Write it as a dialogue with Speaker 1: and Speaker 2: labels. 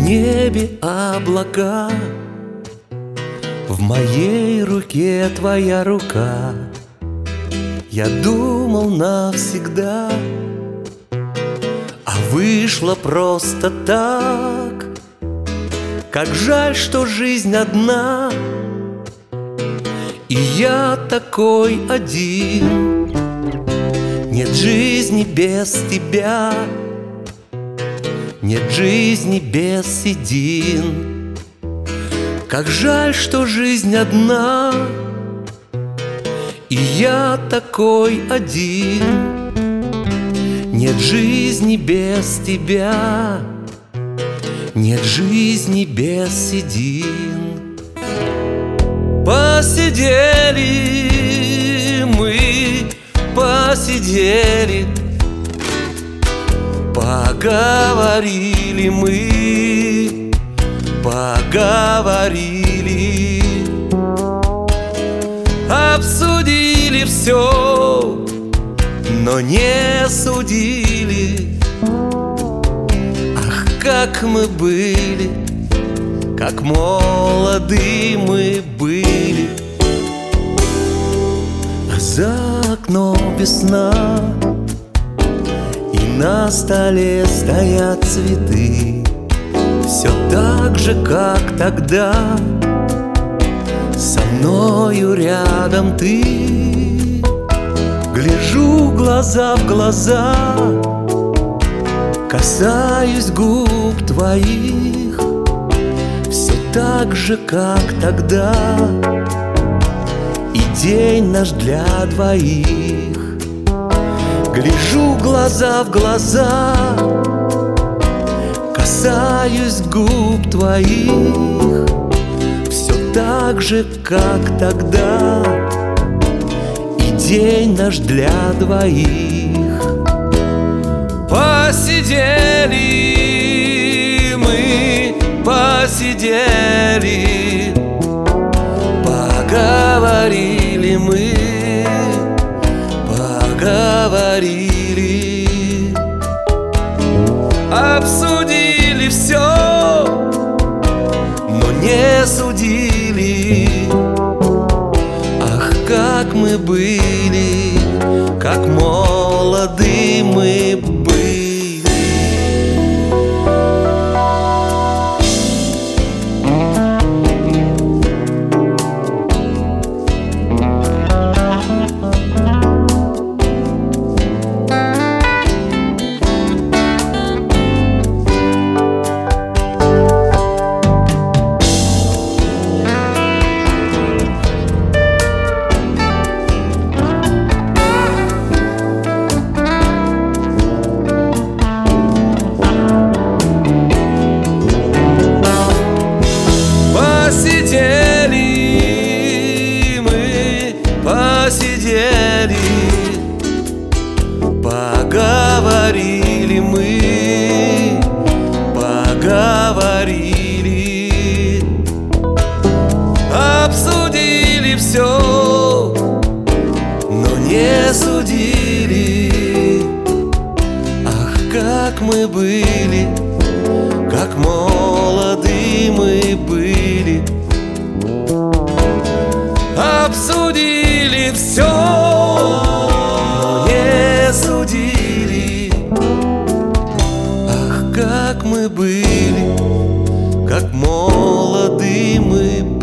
Speaker 1: небе облака, в моей руке твоя рука. Я думал навсегда, а вышло просто так. Как жаль, что жизнь одна, и я такой один. Нет жизни без тебя, нет жизни без седин. Как жаль, что жизнь одна, и я такой один. Нет жизни без тебя, нет жизни без седин. Посидели мы, посидели, поговорили мы, поговорили, обсудили все, но не судили. Ах, как мы были, как молоды мы были. А за окном весна, и на столе стоят цветы. Все так же, как тогда, со мною рядом ты. Гляжу глаза в глаза, касаюсь губ твоих. Все так же, как тогда, и день наш для двоих. Гляжу глаза в глаза, касаюсь губ твоих. Все так же, как тогда, и день наш для двоих. Посидели мы, посидели, поговорили мы, поговорили, обсудили все, но не судили. Ах, как мы были, как молоды мы были. Посидели мы, посидели, поговорили мы, поговорили, обсудили все, но не судили. Ах, как мы были, как молоды мы были. Обсудили все, но не судили. Ах, как мы были, как молоды мы были.